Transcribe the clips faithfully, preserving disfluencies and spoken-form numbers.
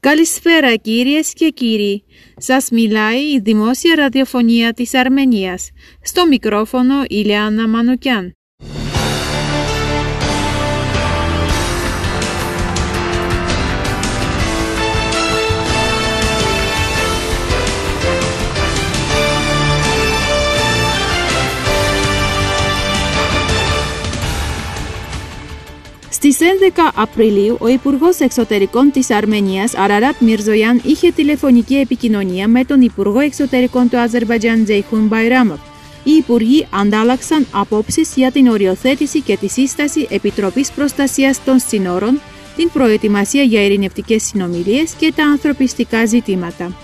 Καλησπέρα κυρίες και κύριοι. Σας μιλάει η Δημόσια Ραδιοφωνία της Αρμενίας. Στο μικρόφωνο Ηλιάνα Μανουκιάν. Στις έντεκα Απριλίου, ο Υπουργός Εξωτερικών της Αρμενίας, Αραράτ Μιρζογιάν, είχε τηλεφωνική επικοινωνία με τον Υπουργό Εξωτερικών του Αζερμπαϊτζάν, Τζέιχουν Μπαϊράμοφ. Οι υπουργοί αντάλλαξαν απόψεις για την οριοθέτηση και τη σύσταση Επιτροπής Προστασίας των Συνόρων, την προετοιμασία για ειρηνευτικές συνομιλίες και τα ανθρωπιστικά ζητήματα.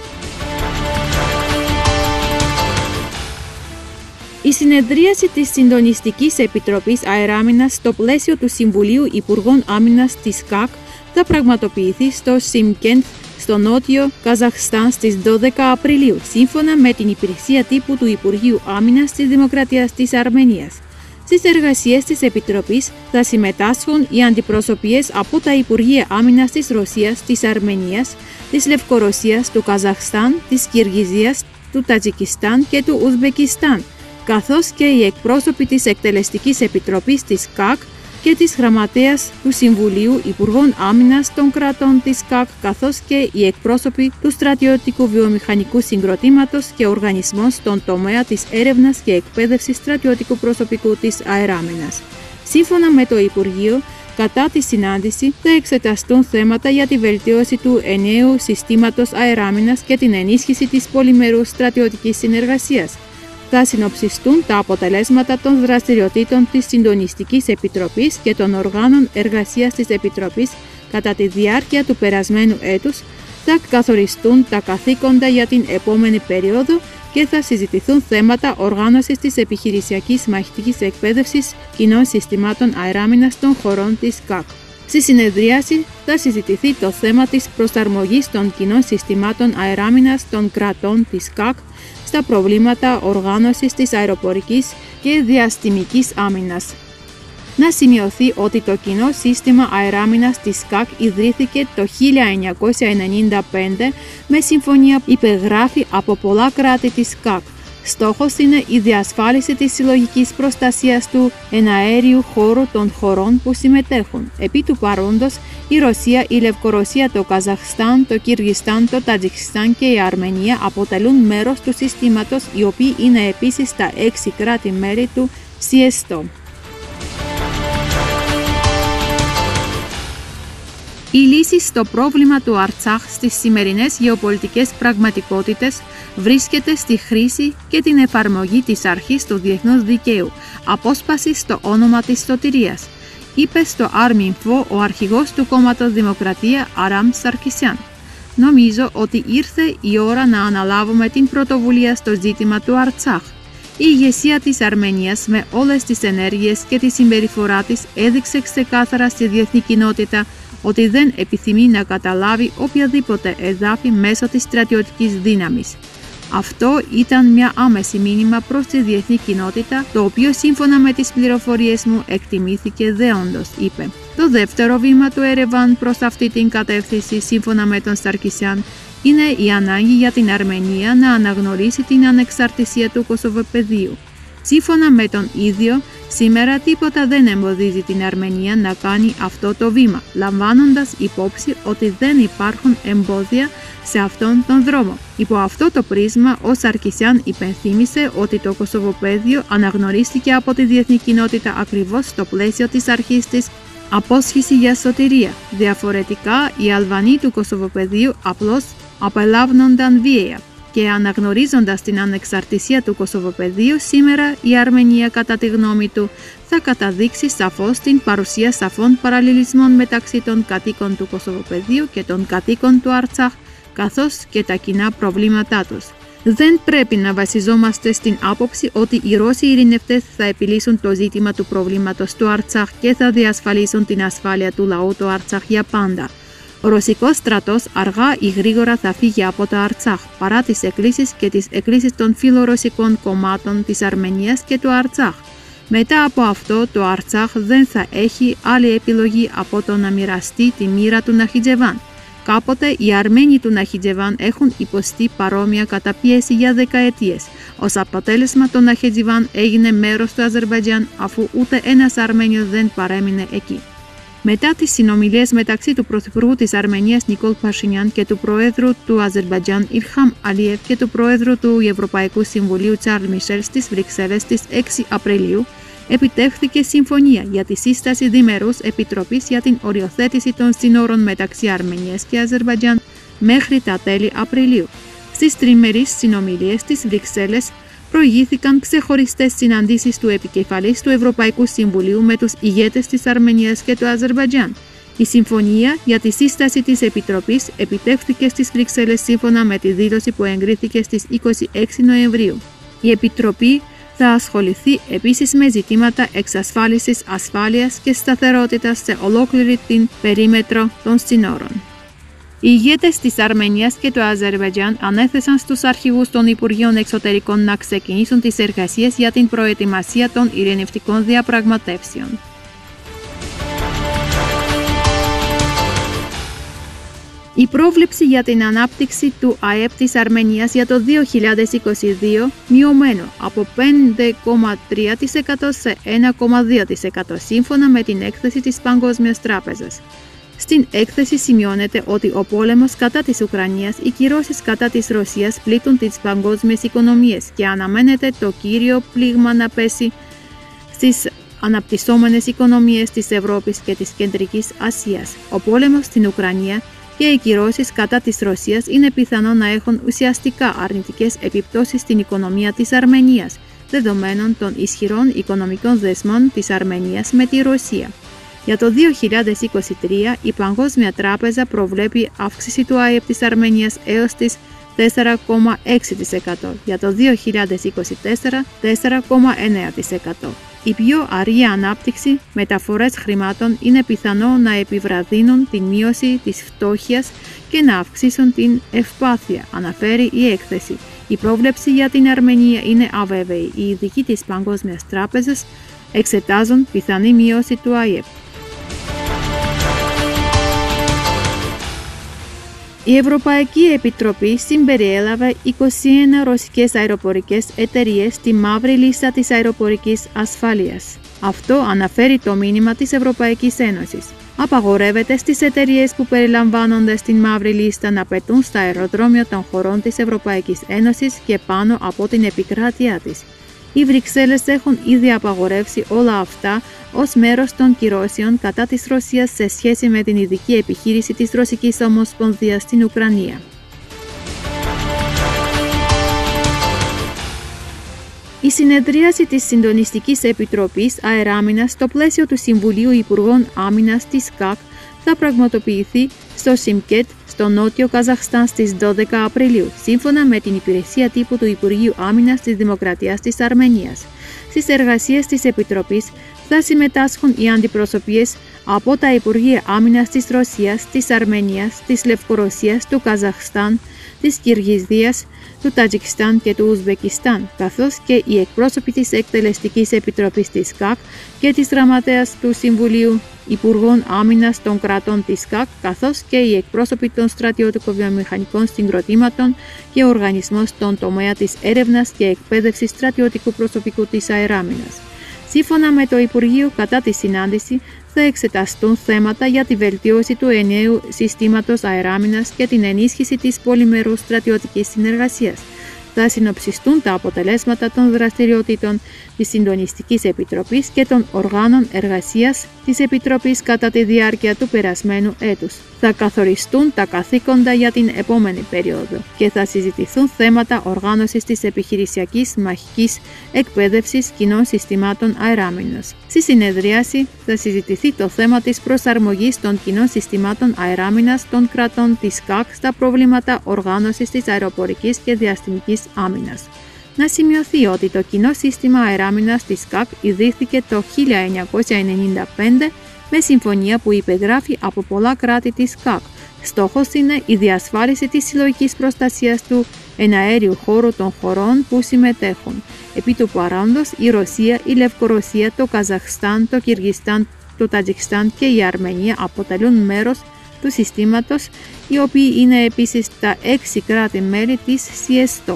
Η συνεδρίαση της Συντονιστικής Επιτροπής Αεράμινας στο πλαίσιο του Συμβουλίου Υπουργών Άμυνας της ΚΑΚ θα πραγματοποιηθεί στο Σιμκέντ, στο νότιο Καζαχστάν, στις δώδεκα Απριλίου, σύμφωνα με την υπηρεσία τύπου του Υπουργείου Άμυνας της Δημοκρατίας της Αρμενίας. Στις εργασίες της Επιτροπής θα συμμετάσχουν οι αντιπροσωπείες από τα Υπουργεία Άμυνας της Ρωσίας, της Αρμενίας, της Λευκορωσίας, του Καζαχστάν, της Κυργιζίας, του Τατζικιστάν και του Ουσμπεκιστάν, καθώς και οι εκπρόσωποι της Εκτελεστικής Επιτροπής της ΚΑΚ και της Γραμματείας του Συμβουλίου Υπουργών Άμυνας των κρατών της ΚΑΚ, καθώς και οι εκπρόσωποι του Στρατιωτικού Βιομηχανικού Συγκροτήματος και οργανισμών στον τομέα της έρευνας και εκπαίδευσης στρατιωτικού προσωπικού της αεράμινας. Σύμφωνα με το Υπουργείο, κατά τη συνάντηση θα εξεταστούν θέματα για τη βελτίωση του ενιαίου συστήματος αεράμινας και την ενίσχυση της πολυμερούς στρατιωτικής συνεργασίας. Θα συνοψιστούν τα αποτελέσματα των δραστηριοτήτων της Συντονιστικής Επιτροπής και των οργάνων εργασίας της Επιτροπής κατά τη διάρκεια του περασμένου έτους, θα καθοριστούν τα καθήκοντα για την επόμενη περίοδο και θα συζητηθούν θέματα οργάνωσης της επιχειρησιακής μαχητικής εκπαίδευσης κοινών συστημάτων αεράμινας των χωρών της ΚΑΚ. Στη συνεδρίαση θα συζητηθεί το θέμα της προσαρμογής των κοινών συστημάτων αεράμινας των κρατών της ΚΑΚ στα προβλήματα οργάνωσης της αεροπορικής και διαστημικής άμυνας. Να σημειωθεί ότι το κοινό σύστημα αεράμινας της ΚΑΚ ιδρύθηκε το χίλια εννιακόσια ενενήντα πέντε με συμφωνία υπεγράφη από πολλά κράτη της ΚΑΚ. Στόχος είναι η διασφάλιση της συλλογικής προστασίας του εναέριου χώρου των χωρών που συμμετέχουν. Επί του παρόντος, η Ρωσία, η Λευκορωσία, το Καζαχστάν, το Κυργιστάν, το Τατζικιστάν και η Αρμενία αποτελούν μέρος του συστήματος, οι οποίοι είναι επίσης τα έξι κράτη-μέλη του ΣΥΕΣΤΟ. Η λύση στο πρόβλημα του Αρτσάχ στις σημερινές γεωπολιτικές πραγματικότητες βρίσκεται στη χρήση και την εφαρμογή της αρχής του διεθνούς δικαίου, απόσπαση στο όνομα της σωτηρίας, είπε στο Arminfo ο αρχηγός του κόμματος Δημοκρατία Άραμ Σαρκισιάν. Νομίζω ότι ήρθε η ώρα να αναλάβουμε την πρωτοβουλία στο ζήτημα του Αρτσάχ. Η ηγεσία της Αρμενίας με όλες τις ενέργειες και τη συμπεριφορά της έδειξε ξεκάθαρα στη διεθνή κοινότητα ότι δεν επιθυμεί να καταλάβει οποιαδήποτε εδάφη μέσω της στρατιωτικής δύναμης. Αυτό ήταν μια άμεση μήνυμα προς τη διεθνή κοινότητα, το οποίο σύμφωνα με τις πληροφορίες μου εκτιμήθηκε δεόντως, είπε. Το δεύτερο βήμα του Ερεβάν προς αυτή την κατεύθυνση, σύμφωνα με τον Σαρκισιάν, είναι η ανάγκη για την Αρμενία να αναγνωρίσει την ανεξαρτησία του Κωσοβοπεδίου. Σύμφωνα με τον ίδιο, σήμερα τίποτα δεν εμποδίζει την Αρμενία να κάνει αυτό το βήμα, λαμβάνοντας υπόψη ότι δεν υπάρχουν εμπόδια σε αυτόν τον δρόμο. Υπό αυτό το πρίσμα, ο Σαρκισιάν υπενθύμησε ότι το Κωσοβοπέδιο αναγνωρίστηκε από τη διεθνή κοινότητα ακριβώς στο πλαίσιο της αρχής της απόσχηση για σωτηρία. Διαφορετικά, οι Αλβανοί του Κωσοβοπεδίου απλώς απελάβνονταν βίαια. Και αναγνωρίζοντας την ανεξαρτησία του Κωσοβοπεδίου, σήμερα η Αρμενία, κατά τη γνώμη του, θα καταδείξει σαφώς την παρουσία σαφών παραλληλισμών μεταξύ των κατοίκων του Κωσοβοπεδίου και των κατοίκων του Αρτσάχ, καθώς και τα κοινά προβλήματά τους. Δεν πρέπει να βασιζόμαστε στην άποψη ότι οι Ρώσοι ειρηνευτές θα επιλύσουν το ζήτημα του προβλήματος του Αρτσάχ και θα διασφαλίσουν την ασφάλεια του λαού του Αρτσάχ για πάντα. Ο ρωσικός στρατός αργά ή γρήγορα θα φύγει από το Αρτσάχ, παρά τις εκκλήσεις και τις εκκλήσεις των φιλορωσικών κομμάτων της Αρμενίας και του Αρτσάχ. Μετά από αυτό, το Αρτσάχ δεν θα έχει άλλη επιλογή από το να μοιραστεί τη μοίρα του Ναχιτζεβάν. Κάποτε οι Αρμένοι του Ναχιτζεβάν έχουν υποστεί παρόμοια καταπίεση για δεκαετίες. Ως αποτέλεσμα το Ναχιτζεβάν έγινε μέρος του Αζερμπαϊτζάν, αφού ούτε ένας Αρμένιος δεν παρέμεινε εκεί. Μετά τις συνομιλίες μεταξύ του Πρωθυπουργού της Αρμενίας Νικόλ Πασινιάν και του Προέδρου του Αζερμπαϊτζάν Ιλχάμ Αλίεφ και του Προέδρου του Ευρωπαϊκού Συμβουλίου Τσαρλ Μισελ στις Βρυξέλλες στις έξι Απριλίου, επιτεύχθηκε συμφωνία για τη σύσταση διμερούς επιτροπής για την οριοθέτηση των σύνορων μεταξύ Αρμενίας και Αζερμπαϊτζάν μέχρι τα τέλη Απριλίου. Στις τριμερείς συνομιλίες στις Βρυξέλλες προηγήθηκαν ξεχωριστές συναντήσεις του επικεφαλής του Ευρωπαϊκού Συμβουλίου με τους ηγέτες της Αρμενίας και του Αζερμπαϊτζάν. Η συμφωνία για τη σύσταση της Επιτροπής επιτεύχθηκε στις Βρυξέλλες σύμφωνα με τη δήλωση που εγκρίθηκε στις είκοσι έξι Νοεμβρίου. Η Επιτροπή θα ασχοληθεί επίσης με ζητήματα εξασφάλισης ασφάλειας και σταθερότητας σε ολόκληρη την περίμετρο των σύνορων. Οι ηγέτες της Αρμενίας και του Αζερμπαϊτζάν ανέθεσαν στους αρχηγούς των Υπουργείων Εξωτερικών να ξεκινήσουν τις εργασίες για την προετοιμασία των ειρηνευτικών διαπραγματεύσεων. Η πρόβλεψη για την ανάπτυξη του ΑΕΠ της Αρμενίας για το δύο χιλιάδες είκοσι δύο μειωμένο από πέντε κόμμα τρία τοις εκατό σε ένα κόμμα δύο τοις εκατό σύμφωνα με την έκθεση της Παγκόσμιας Τράπεζας. Στην έκθεση σημειώνεται ότι ο πόλεμος κατά της Ουκρανίας, οι κυρώσεις κατά της Ρωσίας πλήττουν τις παγκόσμιες οικονομίες και αναμένεται το κύριο πλήγμα να πέσει στις αναπτυσσόμενες οικονομίες της Ευρώπης και της Κεντρικής Ασίας. Ο πόλεμος στην Ουκρανία και οι κυρώσεις κατά της Ρωσίας είναι πιθανό να έχουν ουσιαστικά αρνητικές επιπτώσεις στην οικονομία της Αρμενίας, δεδομένων των ισχυρών οικονομικών δεσμών της Αρμενίας με τη Ρωσία. Για το δύο χιλιάδες είκοσι τρία, η Παγκόσμια Τράπεζα προβλέπει αύξηση του ΑΕΠ της Αρμενίας έως τις τέσσερα κόμμα έξι τοις εκατό, για το δύο χιλιάδες είκοσι τέσσερα τέσσερα κόμμα εννέα τοις εκατό. Η πιο αργή ανάπτυξη, μεταφορές χρημάτων είναι πιθανό να επιβραδύνουν την μείωση της φτώχειας και να αυξήσουν την ευπάθεια, αναφέρει η έκθεση. Η πρόβλεψη για την Αρμενία είναι αβέβαιη. Οι ειδικοί της Παγκόσμιας Τράπεζας εξετάζουν πιθανή μείωση του ΑΕΠ. Η Ευρωπαϊκή Επιτροπή συμπεριέλαβε είκοσι ένα ρωσικές αεροπορικές εταιρείες στη μαύρη λίστα της αεροπορικής ασφάλειας. Αυτό αναφέρει το μήνυμα της Ευρωπαϊκής Ένωσης. Απαγορεύεται στις εταιρείες που περιλαμβάνονται στην μαύρη λίστα να πετούν στα αεροδρόμια των χωρών της Ευρωπαϊκής Ένωσης και πάνω από την επικράτειά της. Οι Βρυξέλλες έχουν ήδη απαγορεύσει όλα αυτά ως μέρος των κυρώσεων κατά της Ρωσίας σε σχέση με την ειδική επιχείρηση της Ρωσικής Ομοσπονδίας στην Ουκρανία. Η συνεδρίαση της Συντονιστικής Επιτροπής Αεράμινας στο πλαίσιο του Συμβουλίου Υπουργών Άμυνας της ΚΑΚ θα πραγματοποιηθεί στο Σιμκέτ, στο νότιο Καζαχστάν στις δώδεκα Απριλίου, σύμφωνα με την υπηρεσία τύπου του Υπουργείου Άμυνας της Δημοκρατίας της Αρμενίας. Στις εργασίες της Επιτροπής θα συμμετάσχουν οι αντιπροσωπείες από τα Υπουργεία Άμυνας της Ρωσίας, της Αρμενίας, της Λευκορωσίας, του Καζαχστάν, της Κυργιζίας, του Τατζικιστάν και του Ουσβεκιστάν, καθώς και οι εκπρόσωποι της Εκτελεστικής Επιτροπής της ΚΑΚ και της Γραμματέας του Συμβουλίου Υπουργών Άμυνας των κρατών της ΚΑΚ, καθώς και οι εκπρόσωποι των στρατιωτικο-βιομηχανικών συγκροτήματων και οργανισμών στον τομέα της έρευνας και εκπαίδευσης στρατιωτικού προσωπικού της αεράμινας. Σύμφωνα με το Υπουργείο, κατά τη συνάντηση θα εξεταστούν θέματα για τη βελτίωση του ενιαίου συστήματος αεράμινας και την ενίσχυση της πολυμερούς στρατιωτικής συνεργασίας. Θα συνοψιστούν τα αποτελέσματα των δραστηριοτήτων της Συντονιστικής Επιτροπής και των οργάνων εργασίας της Επιτροπής κατά τη διάρκεια του περασμένου έτους. Θα καθοριστούν τα καθήκοντα για την επόμενη περίοδο και θα συζητηθούν θέματα οργάνωσης της επιχειρησιακής μαχικής εκπαίδευσης κοινών συστημάτων αεράμινας. Στη συνεδρίαση θα συζητηθεί το θέμα της προσαρμογής των κοινών συστημάτων αεράμινας των κρατών της ΚΑΚ στα προβλήματα οργάνωσης της αεροπορικής και διαστημικής άμυνας. Να σημειωθεί ότι το κοινό σύστημα αεράμινας της ΚΑΚ ιδρύθηκε το χίλια εννιακόσια ενενήντα πέντε με συμφωνία που υπεγράφει από πολλά κράτη της ΚΑΚ. Στόχος είναι η διασφάλιση της συλλογικής προστασίας του εναέριου χώρου των χωρών που συμμετέχουν. Επί του παρόντος, η Ρωσία, η Λευκορωσία, το Καζαχστάν, το Κυργιστάν, το Τατζικιστάν και η Αρμενία αποτελούν μέρος του συστήματος, οι οποίοι είναι επίσης τα έξι κράτη-μέλη της ΣΥΕΣΤΟ.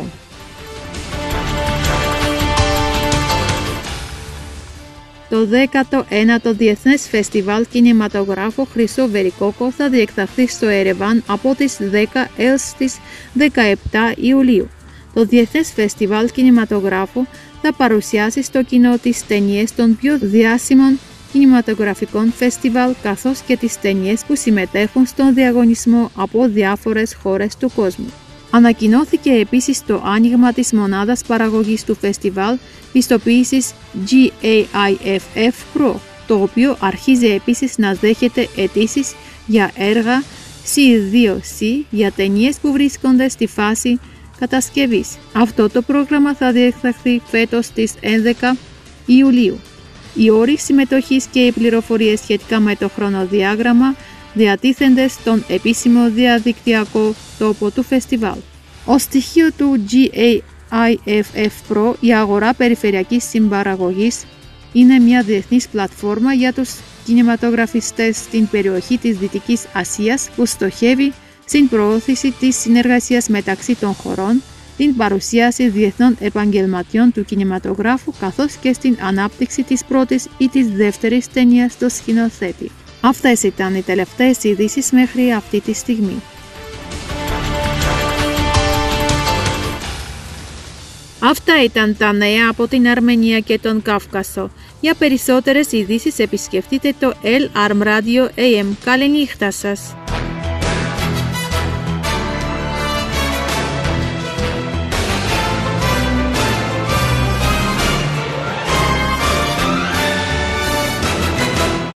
Το δέκατο ένατο Διεθνές Φεστιβάλ Κινηματογράφου Χρυσό Βερικόκο θα διεξαχθεί στο Ερεβάν από τις δέκα έως τις δεκαεπτά Ιουλίου. Το Διεθνές Φεστιβάλ Κινηματογράφου θα παρουσιάσει στο κοινό τις ταινίες των πιο διάσημων κινηματογραφικών φεστιβάλ καθώς και τις ταινίες που συμμετέχουν στον διαγωνισμό από διάφορες χώρες του κόσμου. Ανακοινώθηκε επίσης το άνοιγμα της μονάδας παραγωγής του φεστιβάλ πιστοποίησης τζι έι άι εφ εφ Pro, το οποίο αρχίζει επίσης να δέχεται αιτήσεις για έργα σι δύο σι για ταινίες που βρίσκονται στη φάση κατασκευής. Αυτό το πρόγραμμα θα διεξαχθεί φέτος στις έντεκα Ιουλίου. Οι όροι συμμετοχής και οι πληροφορίες σχετικά με το χρονοδιάγραμμα διατίθενται στον επίσημο διαδικτυακό τόπο του φεστιβάλ. Ως στοιχείο του τζι έι άι εφ εφ Pro, η αγορά περιφερειακής συμπαραγωγής είναι μια διεθνής πλατφόρμα για τους κινηματογραφιστές στην περιοχή της Δυτικής Ασίας που στοχεύει στην προώθηση της συνεργασίας μεταξύ των χωρών, την παρουσίαση διεθνών επαγγελματιών του κινηματογράφου καθώς και στην ανάπτυξη της πρώτης ή της δεύτερης ταινίας του σκηνοθέτη. Αυτές ήταν οι τελευταίες ειδήσεις μέχρι αυτή τη στιγμή. Αυτά ήταν τα νέα από την Αρμενία και τον Κάφκασο. Για περισσότερες ειδήσεις επισκεφτείτε το L Arm Radio έι εμ. Καληνύχτα σας!